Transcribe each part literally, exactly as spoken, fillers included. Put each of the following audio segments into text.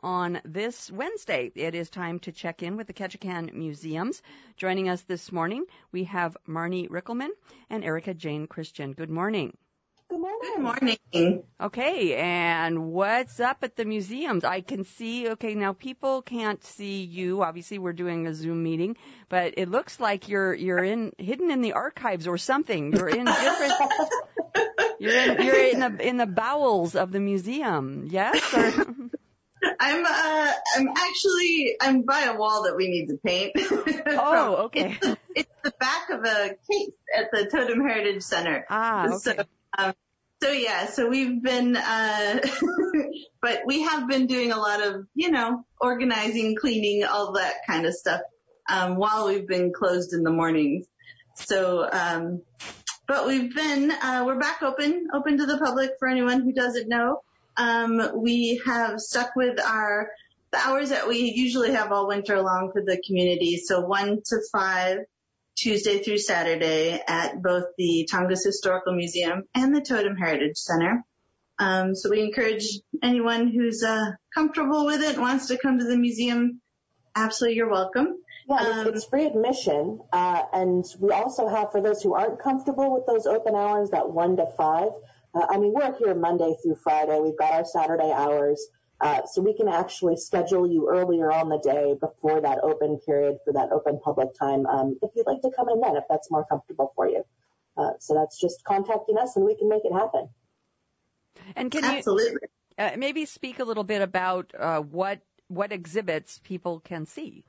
on this Wednesday. It is time to check in with the Ketchikan Museums. Joining us this morning, we have Marnie Rickelman and Erica Jane Christian. Good morning. Good morning. Good morning. Okay, and what's up at the museums? I can see, okay, now people can't see you. Obviously, we're doing a Zoom meeting, but it looks like you're you're in hidden in the archives or something. You're in different You're in you're in the in the bowels of the museum. Yes? Or? I'm uh I'm actually I'm by a wall that we need to paint. Oh, okay. It's the, it's the back of a case at the Totem Heritage Center. Ah, okay. So, um, so yeah, so we've been, uh, but we have been doing a lot of, you know, organizing, cleaning, all that kind of stuff, um, while we've been closed in the mornings. So, um, but we've been, uh, we're back open, open to the public for anyone who doesn't know. Um, we have stuck with our, the hours that we usually have all winter long for the community. So one to five, Tuesday through Saturday at both the Tongass Historical Museum and the Totem Heritage Center. Um, so we encourage anyone who's uh, comfortable with it, wants to come to the museum, absolutely you're welcome. Yeah, um, it's, it's free admission. Uh, and we also have, for those who aren't comfortable with those open hours, that one to five. Uh, I mean, we're here Monday through Friday. We've got our Saturday hours. Uh, so we can actually schedule you earlier on the day before that open period for that open public time, um, if you'd like to come in then, if that's more comfortable for you. Uh, so that's just contacting us and we can make it happen. And can Absolutely. you uh, maybe speak a little bit about uh, what what exhibits people can see?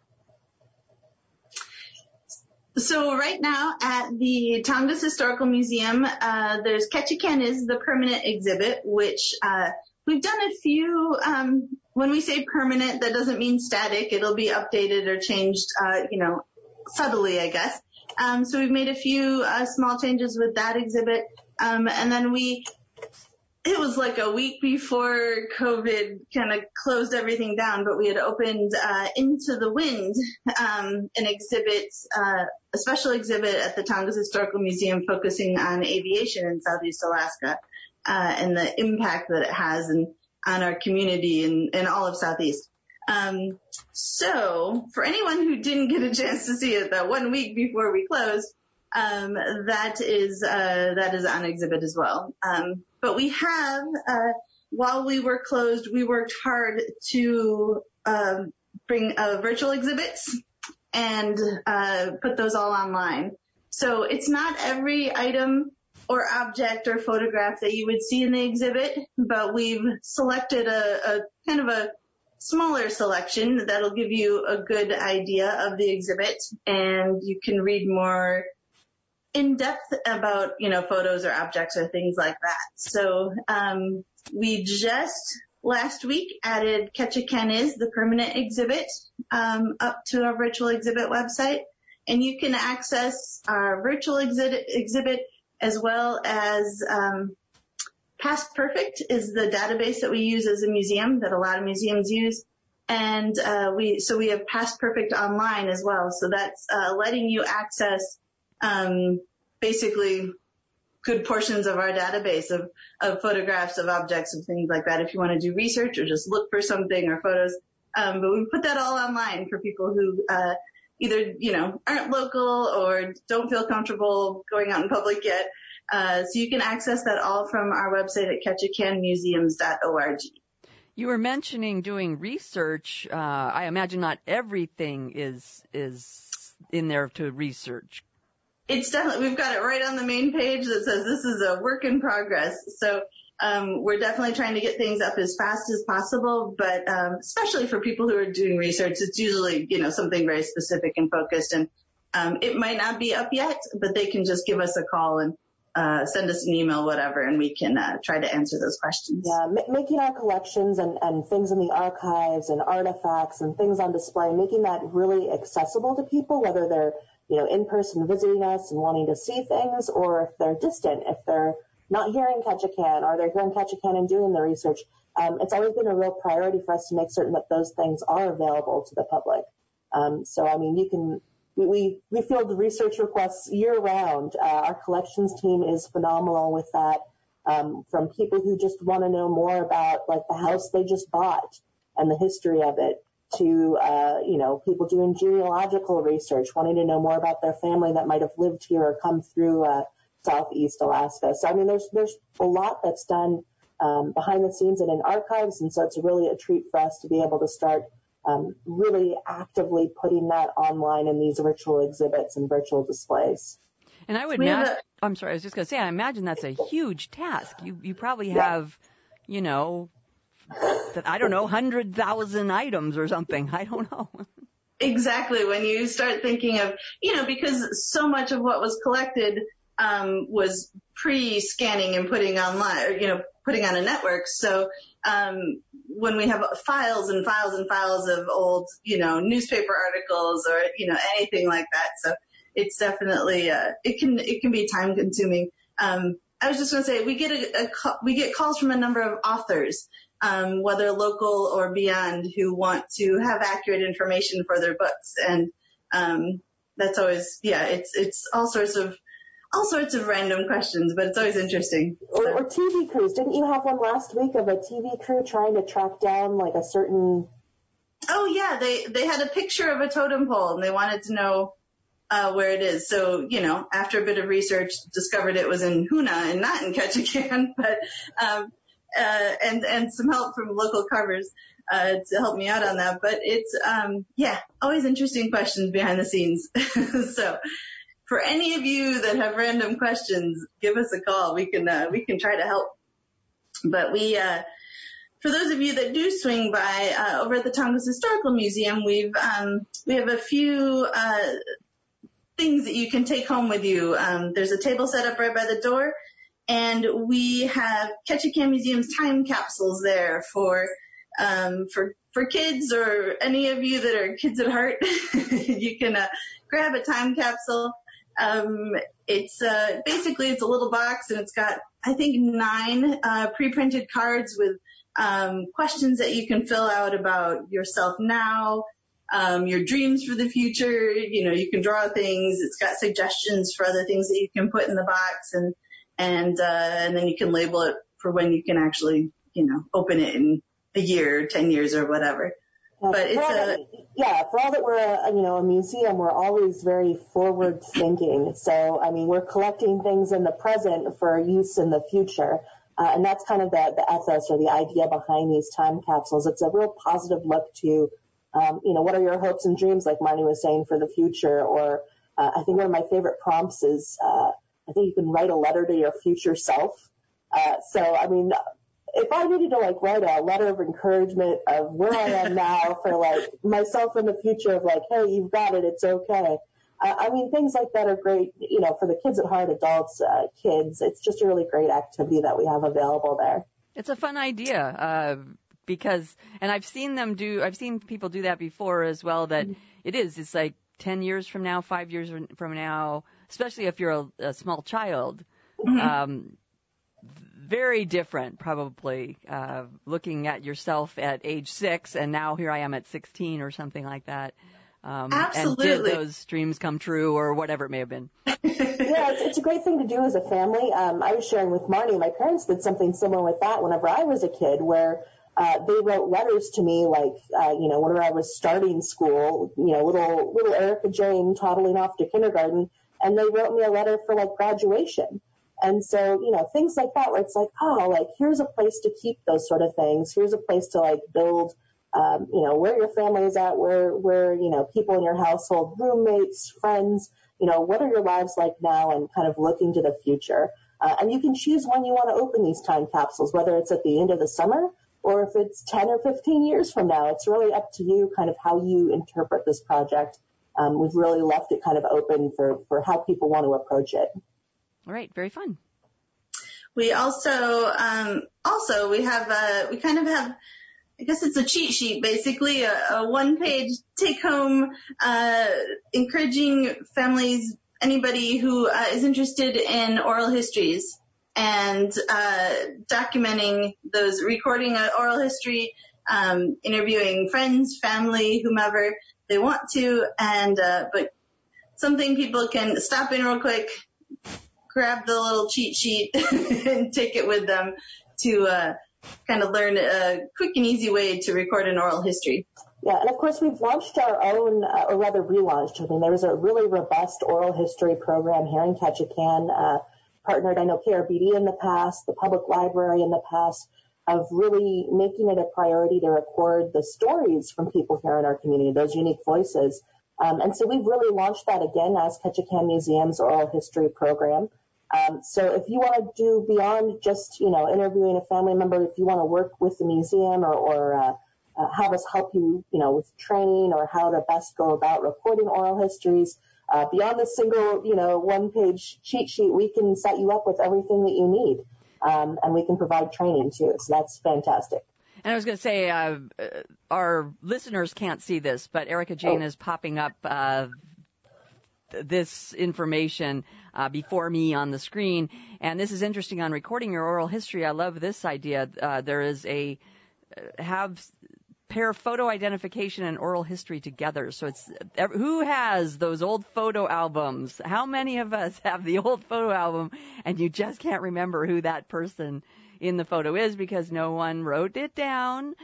So right now at the Tongass Historical Museum, uh, there's Ketchikan is the permanent exhibit, which uh, we've done a few. Um, when we say permanent, that doesn't mean static. It'll be updated or changed, uh, you know, subtly, I guess. Um, so we've made a few uh, small changes with that exhibit, um, and then we. It was like a week before COVID kind of closed everything down, but we had opened uh, Into the Wind, um, an exhibit, uh, a special exhibit at the Tongass Historical Museum focusing on aviation in Southeast Alaska uh, and the impact that it has in, on our community and, and all of Southeast. Um, so for anyone who didn't get a chance to see it that one week before we closed, um, that is uh, that is on exhibit as well. Um, But we have, uh, while we were closed, we worked hard to um, bring uh, virtual exhibits and uh, put those all online. So it's not every item or object or photograph that you would see in the exhibit, but we've selected a, a kind of a smaller selection that'll give you a good idea of the exhibit, and you can read more in depth about, you know, photos or objects or things like that. So, um, we just last week added Ketchikan is the permanent exhibit, um, up to our virtual exhibit website. And you can access our virtual exhibit, exhibit as well as, um, Past Perfect is the database that we use as a museum that a lot of museums use. And, uh, we, so we have Past Perfect online as well. So that's, uh, letting you access Um, basically good portions of our database of, of photographs of objects and things like that if you want to do research or just look for something or photos. Um, but we put that all online for people who, uh, either, you know, aren't local or don't feel comfortable going out in public yet. Uh, so you can access that all from our website at ketchikan museums dot org. You were mentioning doing research. Uh, I imagine not everything is is in there to research. It's definitely, we've got it right on the main page that says this is a work in progress. So um, we're definitely trying to get things up as fast as possible, but um, especially for people who are doing research, it's usually, you know, something very specific and focused. And um, it might not be up yet, but they can just give us a call and uh, send us an email, whatever, and we can uh, try to answer those questions. Yeah, m- making our collections and, and things in the archives and artifacts and things on display, making that really accessible to people, whether they're you know, in person visiting us and wanting to see things, or if they're distant, if they're not here in Ketchikan or they're here in Ketchikan and doing the research. Um, it's always been a real priority for us to make certain that those things are available to the public. Um, so, I mean, you can, we, we, we field research requests year round. Uh, our collections team is phenomenal with that. Um, from people who just want to know more about like the house they just bought, and the history of it, to, uh, you know, people doing genealogical research, wanting to know more about their family that might have lived here or come through uh, Southeast Alaska. So, I mean, there's there's a lot that's done um, behind the scenes and in archives, and so it's really a treat for us to be able to start um, really actively putting that online in these virtual exhibits and virtual displays. And I would imagine, I'm sorry, I was just going to say, I imagine that's a huge task. You you probably have, yeah. you know, that, I don't know, one hundred thousand items or something. I don't know. Exactly. When you start thinking of, you know, because so much of what was collected um, was pre-scanning and putting online, or, you know, putting on a network. So um, when we have files and files and files of old, you know, newspaper articles or, you know, anything like that. So it's definitely, uh, it can, it can be time consuming. Um, I was just going to say, we get a, a, we get calls from a number of authors, um, whether local or beyond, who want to have accurate information for their books. And, um, that's always, yeah, it's, it's all sorts of, all sorts of random questions, but it's always interesting. Or, or T V crews. Didn't you have one last week of a T V crew trying to track down like a certain? Oh yeah, they, they had a picture of a totem pole and they wanted to know Uh, where it is. So, you know, after a bit of research, discovered it was in Hoonah and not in Ketchikan, but, um, uh, and, and some help from local carvers, uh, to help me out on that. But it's, um, yeah, always interesting questions behind the scenes. So for any of you that have random questions, give us a call. We can, uh, we can try to help. But we, uh, for those of you that do swing by, uh, over at the Tongass Historical Museum, we've, um, we have a few, uh, things that you can take home with you. Um, there's a table set up right by the door, and we have Ketchikan Museum's time capsules there for um, for for kids or any of you that are kids at heart. You can uh, grab a time capsule. Um, it's uh, basically it's a little box, and it's got I think nine uh, pre-printed cards with um, questions that you can fill out about yourself now. Um, your dreams for the future, you know, you can draw things. It's got suggestions for other things that you can put in the box, and, and, uh, and then you can label it for when you can actually, you know, open it in a year, ten years or whatever. Yeah, but it's a, that, yeah, for all that we're a, you know, a museum, we're always very forward thinking. So, I mean, we're collecting things in the present for use in the future. Uh, and that's kind of the, the ethos or the idea behind these time capsules. It's a real positive look to, Um, you know, what are your hopes and dreams, like Marnie was saying, for the future? Or uh, I think one of my favorite prompts is uh, I think you can write a letter to your future self. Uh, so, I mean, if I needed to, like, write a letter of encouragement of where I am now for, like, myself in the future of, like, hey, you've got it, it's okay. Uh, I mean, things like that are great, you know, for the kids at heart, adults, uh, kids. It's just a really great activity that we have available there. It's a fun idea. Uh Because, and I've seen them do, I've seen people do that before as well, that mm-hmm. it is, it's like ten years from now, five years from now, especially if you're a, a small child, mm-hmm. um, very different probably, uh, looking at yourself at age six and now here I am at sixteen or something like that. Um, Absolutely. And did those dreams come true or whatever it may have been? Yeah, it's, it's a great thing to do as a family. Um, I was sharing with Marnie, my parents did something similar with that whenever I was a kid, where Uh, they wrote letters to me, like, uh, you know, whenever I was starting school, you know, little, little Erica Jane toddling off to kindergarten, and they wrote me a letter for, like, graduation. And so, you know, things like that, where it's like, oh, like, here's a place to keep those sort of things. Here's a place to, like, build, um, you know, where your family is at, where, where, you know, people in your household, roommates, friends, you know, what are your lives like now, and kind of looking to the future. Uh, and you can choose when you want to open these time capsules, whether it's at the end of the summer, or if it's ten or fifteen years from now. It's really up to you, kind of how you interpret this project. Um, we've really left it kind of open for, for how people want to approach it. All right. Very fun. We also, um, also we have, uh, we kind of have, I guess it's a cheat sheet, basically, a, a one-page take-home, uh, encouraging families, anybody who uh, is interested in oral histories, and uh, documenting those, recording an oral history, um, interviewing friends, family, whomever they want to, and uh, but something people can stop in real quick, grab the little cheat sheet, and take it with them to uh, kind of learn a quick and easy way to record an oral history. Yeah, and of course we've launched our own, uh, or rather relaunched. I mean, there was a really robust oral history program here in Ketchikan, uh, partnered, I know, K R B D in the past, the public library in the past, of really making it a priority to record the stories from people here in our community, those unique voices. Um, and so we've really launched that again as Ketchikan Museum's oral history program. Um, so if you want to do beyond just, you know, interviewing a family member, if you want to work with the museum or, or uh, uh, have us help you, you know, with training or how to best go about recording oral histories, uh, beyond the single, you know, one-page cheat sheet, we can set you up with everything that you need. Um, and we can provide training too. So that's fantastic. And I was going to say, uh, our listeners can't see this, but Erica Jane oh. is popping up uh, this information uh, before me on the screen. And this is interesting on recording your oral history. I love this idea. Uh, there is a uh, have pair photo identification and oral history together. So it's who has those old photo albums? How many of us have the old photo album and you just can't remember who that person in the photo is because no one wrote it down?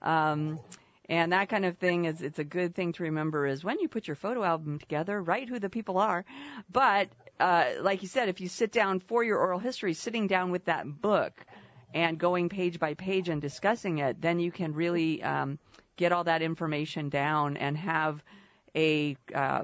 Um, and that kind of thing is, it's a good thing to remember is when you put your photo album together, write who the people are. But, uh, like you said, if you sit down for your oral history, sitting down with that book and going page by page and discussing it, then you can really um, get all that information down and have a uh,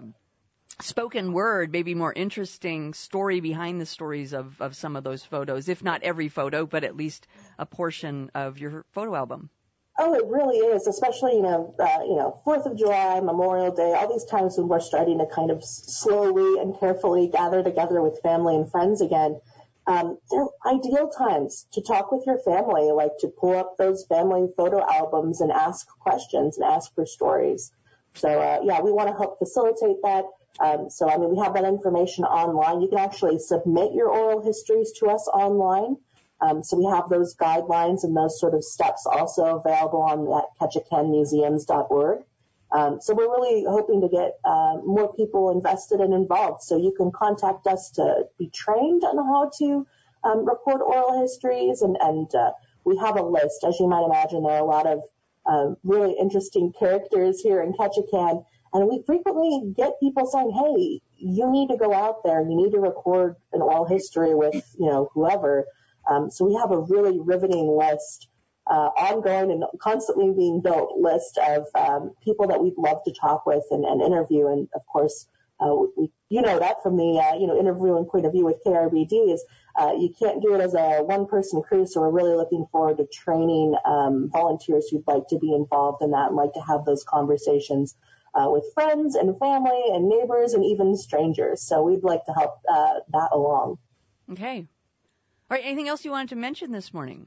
spoken word, maybe more interesting story behind the stories of, of some of those photos, if not every photo, but at least a portion of your photo album. Oh, it really is, especially, you know, uh, you know, Fourth of July, Memorial Day, all these times when we're starting to kind of slowly and carefully gather together with family and friends again. Um, they're ideal times to talk with your family, like to pull up those family photo albums and ask questions and ask for stories. So, uh, yeah, we want to help facilitate that. Um, so, I mean, we have that information online. You can actually submit your oral histories to us online. Um, so we have those guidelines and those sort of steps also available on that ketchikan museums dot org. Um, so we're really hoping to get uh, more people invested and involved. So you can contact us to be trained on how to um, record oral histories. And, and uh, we have a list. As you might imagine, there are a lot of uh, really interesting characters here in Ketchikan. And we frequently get people saying, hey, you need to go out there. You need to record an oral history with, you know, whoever. Um, so we have a really riveting list. Uh, ongoing and constantly being built list of um, people that we'd love to talk with and, and interview. And of course, uh, we, you know that from the uh, you know interviewing point of view with K R B D is uh, you can't do it as a one-person crew. So we're really looking forward to training um, volunteers who'd like to be involved in that and like to have those conversations uh, with friends and family and neighbors and even strangers. So we'd like to help uh, that along. Okay. All right. Anything else you wanted to mention this morning?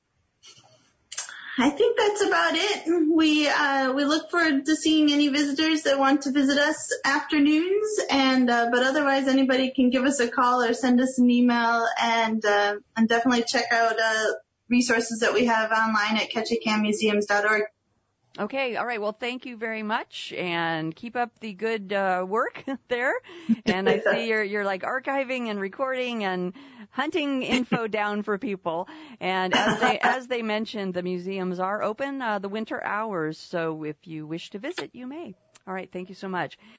I think that's about it. We uh, we look forward to seeing any visitors that want to visit us afternoons, and uh, but otherwise anybody can give us a call or send us an email, and uh, and definitely check out uh, resources that we have online at ketchikan museums dot org. Okay, all right. Well, thank you very much, and keep up the good uh, work there. And I see you're you're like archiving and recording and hunting info down for people. And as they as they mentioned, the museums are open uh, the winter hours, so if you wish to visit, you may. All right, thank you so much.